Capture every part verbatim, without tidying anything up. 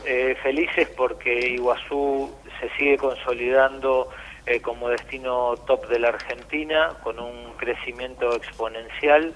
eh, felices porque Iguazú se sigue consolidando eh, como destino top de la Argentina, con un crecimiento exponencial.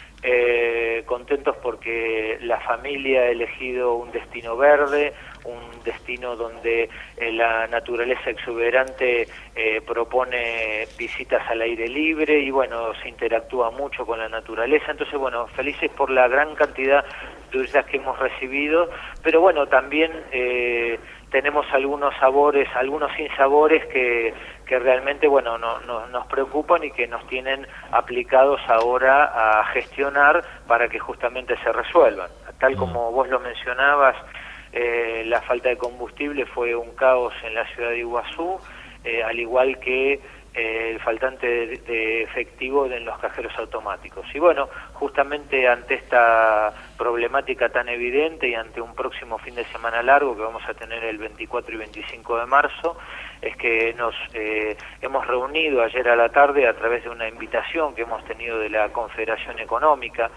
Eh, contentos porque la familia ha elegido un destino verde, un destino donde eh, la naturaleza exuberante eh, propone visitas al aire libre y bueno, se interactúa mucho con la naturaleza. Entonces bueno, felices por la gran cantidad de turistas que hemos recibido, pero bueno, también eh, tenemos algunos sabores, algunos sinsabores que, que realmente bueno no, no, nos preocupan y que nos tienen aplicados ahora a gestionar para que justamente se resuelvan. Tal como vos lo mencionabas, eh, la falta de combustible fue un caos en la ciudad de Iguazú, eh, al igual que eh, el faltante de, de efectivo en los cajeros automáticos. Y bueno, justamente ante esta problemática tan evidente y ante un próximo fin de semana largo que vamos a tener el veinticuatro y veinticinco de marzo, es que nos eh, hemos reunido ayer a la tarde a través de una invitación que hemos tenido de la Confederación Económica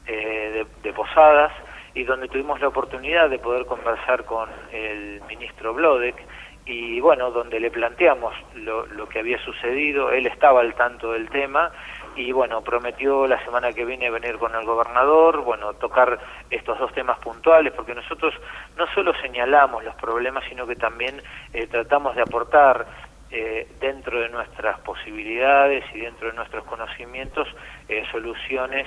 eh, de, de Posadas, y donde tuvimos la oportunidad de poder conversar con el ministro Blodek, y bueno, donde le planteamos lo, lo que había sucedido. Él estaba al tanto del tema y bueno, prometió la semana que viene venir con el gobernador, bueno, tocar estos dos temas puntuales, porque nosotros no solo señalamos los problemas, sino que también eh, tratamos de aportar eh, dentro de nuestras posibilidades y dentro de nuestros conocimientos eh, soluciones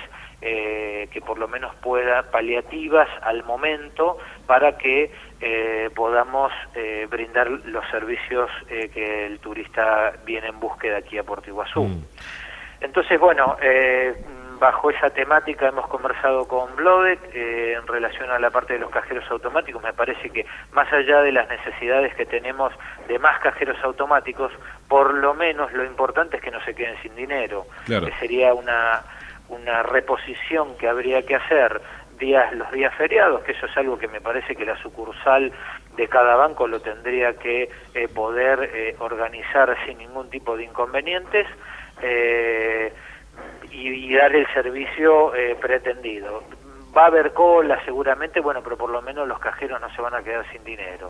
eh, que por lo menos pueda, paliativas al momento, para que eh, podamos eh, brindar los servicios eh, que el turista viene en búsqueda aquí a Puerto Iguazú. Mm. Entonces, bueno, eh, bajo esa temática hemos conversado con Blodek eh, en relación a la parte de los cajeros automáticos. Me parece que más allá de las necesidades que tenemos de más cajeros automáticos, por lo menos lo importante es que no se queden sin dinero. Claro. Que sería una, una reposición que habría que hacer días los días feriados, que eso es algo que me parece que la sucursal de cada banco lo tendría que eh, poder eh, organizar sin ningún tipo de inconvenientes. Eh, y, y dar el servicio eh, pretendido. Va a haber cola seguramente, bueno, pero por lo menos los cajeros no se van a quedar sin dinero.